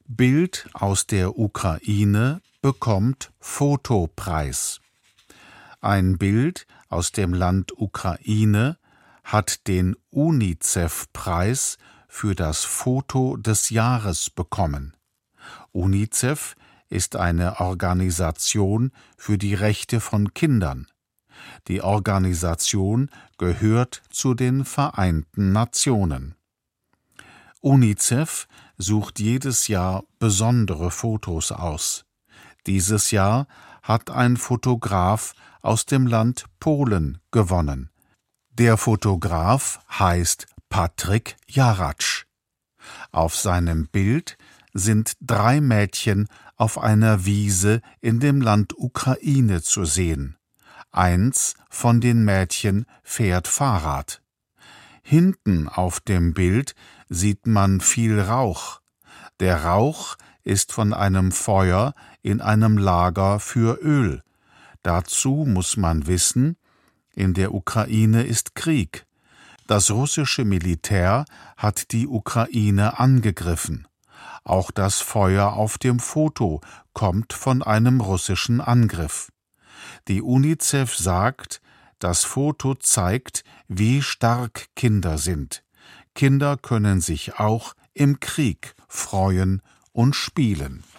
Bild aus der Ukraine bekommt Fotopreis. Ein Bild aus dem Land Ukraine hat den UNICEF-Preis für das Foto des Jahres bekommen. UNICEF ist eine Organisation für die Rechte von Kindern. Die Organisation gehört zu den Vereinten Nationen. UNICEF sucht jedes Jahr besondere Fotos aus. Dieses Jahr hat ein Fotograf aus dem Land Polen gewonnen. Der Fotograf heißt Patryk Jaracz. Auf seinem Bild sind 3 Mädchen auf einer Wiese in dem Land Ukraine zu sehen. Eins von den Mädchen fährt Fahrrad. Hinten auf dem Bild sieht man viel Rauch. Der Rauch ist von einem Feuer in einem Lager für Öl. Dazu muss man wissen, in der Ukraine ist Krieg. Das russische Militär hat die Ukraine angegriffen. Auch das Feuer auf dem Foto kommt von einem russischen Angriff. Die UNICEF sagt, das Foto zeigt, wie stark Kinder sind. Kinder können sich auch im Krieg freuen und spielen.